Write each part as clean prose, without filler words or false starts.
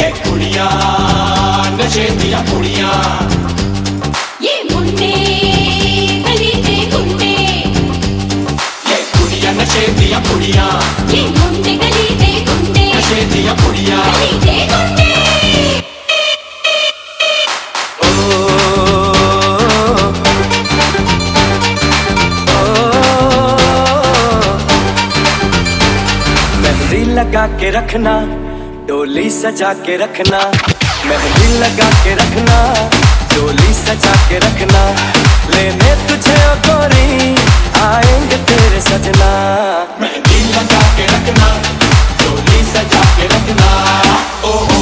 ये कुड़ियां नशे दिया कुड़ियां, ये मुंडे गली दे गुंडे, ये कुड़ियां नशे दिया कुड़ियां, ये मुंडे गली दे गुंडे, नशे दिया कुड़ियां। गली दे गुंडे। मेहंदी लगा के रखना, डोली सजा के रखना, मेहंदी लगा के रखना, डोली सजा के रखना, लेने तुझे ओ गोरी आएंगे तेरे सजना। मेहंदी लगा के रखना, डोली सजा के रखना, ओ हो।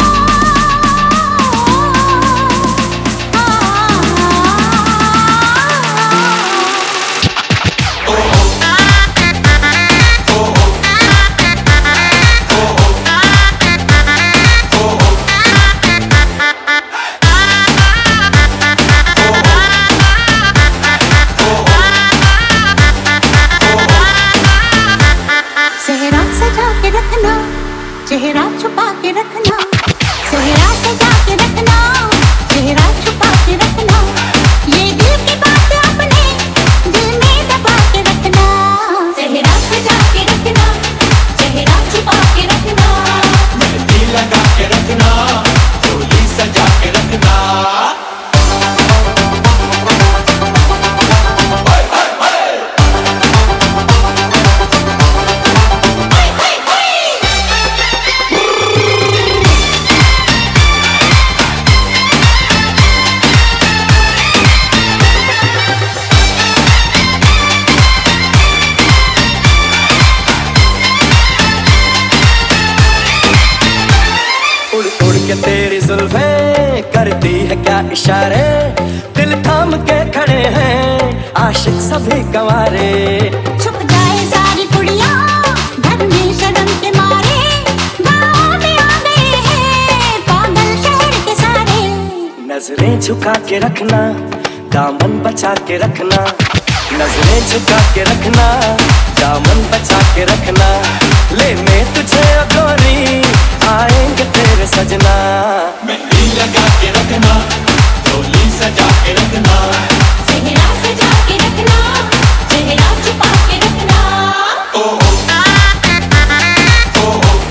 चेहरा छुपा के रखना, चेहरा सजा के रखना, चेहरा छुपा के रखना, ये दिल की बात अपने दिल में दबा के रखना। चेहरा सजा के रखना, चेहरा छुपा के रखना, मेहंदी लगा के रखना, डोली सजा के रखना। उड़ के तेरी जुल्फें करती है क्या इशारे, दिल थाम के खड़े हैं आशिक सभी गंवारे। छुप जाए सारी कुड़ियां घर में शर्म के मारे, गाँव में आ गए हैं पागल शहर के सारे। नजरें झुका के रखना, दामन बचा के रखना, नजरें झुका के रखना, दामन बचा के रखना, लेने तुझे ओ गोरी आएंगे तेरे सजना। मेहंदी लगा के रखना, डोली सजा के रखना, चेहरा सजा के रखना, चेहरा छुपा के रखना, ओ हो। ओ हो।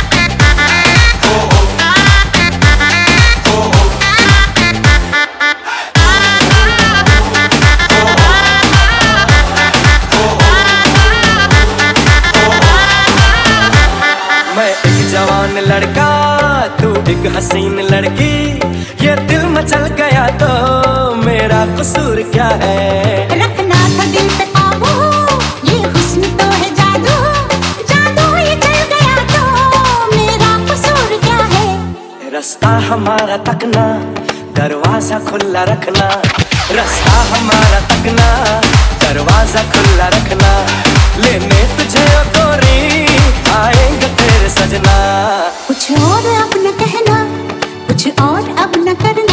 ओ हो। ओ हो। मैं एक जवान लड़का, तू एक हसीन लड़की, ये दिल मचल गया तो मेरा कसूर क्या है। रखना था दिल पे काबू, ये हुस्न तो है जादू, जादू ये चल गया तो मेरा कसूर क्या है। रास्ता हमारा तकना, दरवाजा खुला रखना, रास्ता हमारा तकना, दरवाजा खुला रखना, लेने तुझे ओ गोरी आएंगे तेरे सजना। कुछ और अब न कहना, कुछ और अब न करना।